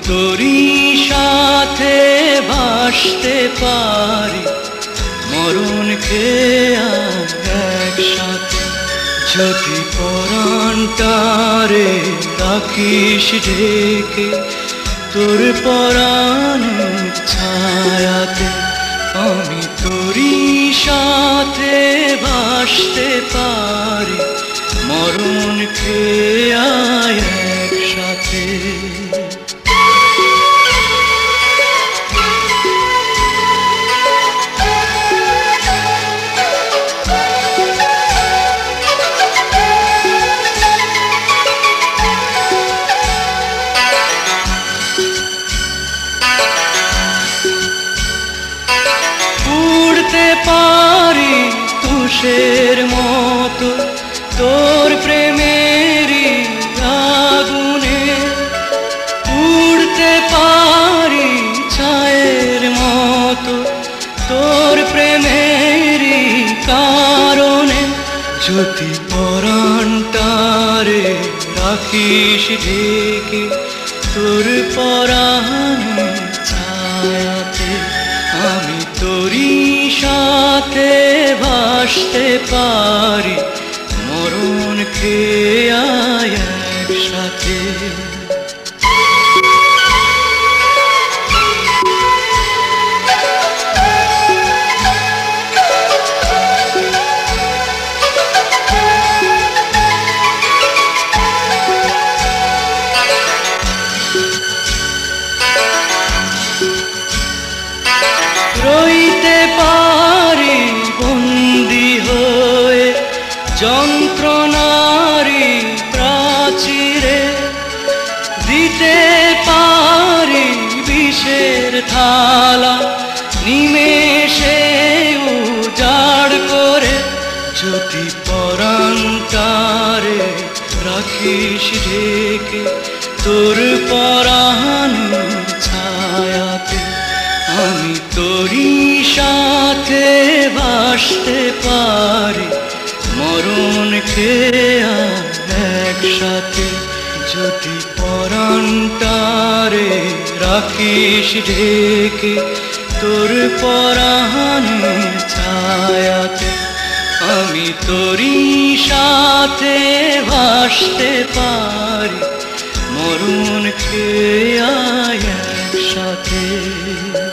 তোরই সাথে ভাসতে পারি মরণকে একসাথে। যদি পরাণটারে রাখিস ঢেকে তোর পরাণ ছায়াতে, আমি তোরই সাথে ভাসতে পারি মরণকে একসাথে। উড়তে পারি তুষের মতো তোর প্রেমেরই আগুনে, উড়তে পারি ছায়ের মতো তোর প্রেমেরই কারণে। যদি পরাণটারে রাখিস ঢেকে তোর পরাণ ছায়াতে, আমি তোরই সাথে ভাসতে পারি মরণকে একসাথে। রইতে পারি বন্দী হয়ে যন্ত্রণারি প্রাচীরে, দিতে পারি বিষের থালা নিমেষে উজাড় করে। যদি পরাণটারে রাখিস ঢেকে তোর পরাণ ছায়াতে, আমি তোরই সাথে ভাসতে পারি মরণকে একসাথে। যদি পরাণটারে রাখিস ঢেকে তোর পরাণ ছায়াতে, আমি তোরই সাথে ভাসতে পারি মরণকে একসাথে।